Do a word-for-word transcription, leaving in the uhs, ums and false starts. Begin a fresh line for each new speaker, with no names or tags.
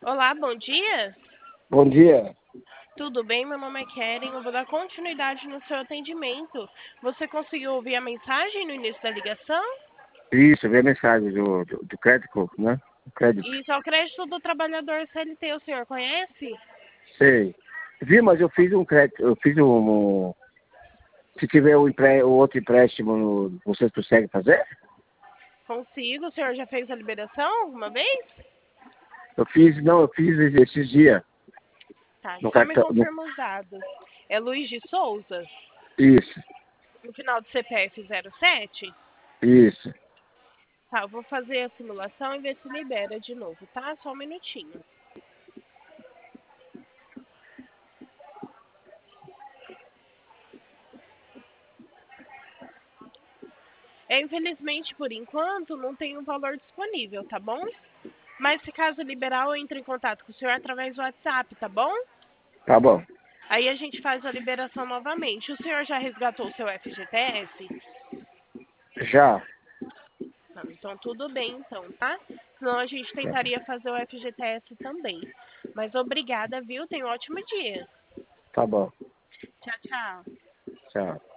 Olá, bom dia.
Bom dia.
Tudo bem? Meu nome é Keren. Eu vou dar continuidade no seu atendimento. Você conseguiu ouvir a mensagem no início da ligação?
Isso, vi a mensagem do, do, do crédito, né? O crédito.
Isso é o crédito do trabalhador C L T. O senhor conhece?
Sei. Vi, mas eu fiz um crédito, eu fiz um. um- se tiver o, empre, o outro empréstimo, vocês conseguem fazer?
Consigo. O senhor já fez a liberação alguma vez?
Eu fiz, não, eu fiz esses dias
Tá,
no
só me
cartão. No,
confirma os dados. É Luiz de Souza?
isso,
No final do C P F zero sete?
isso.
Tá, eu vou fazer a simulação e ver se libera de novo, tá? Só um minutinho. É, infelizmente, por enquanto, não tem um valor disponível, tá bom? Mas se caso liberar, eu entro em contato com o senhor através do WhatsApp, tá bom?
Tá bom.
Aí a gente faz a liberação novamente. O senhor já resgatou o seu F G T S?
Já.
Não, então tudo bem, então, tá? Senão a gente tentaria fazer o F G T S também. Mas obrigada, viu? Tenha um ótimo dia.
Tá bom.
Tchau, tchau.
Tchau.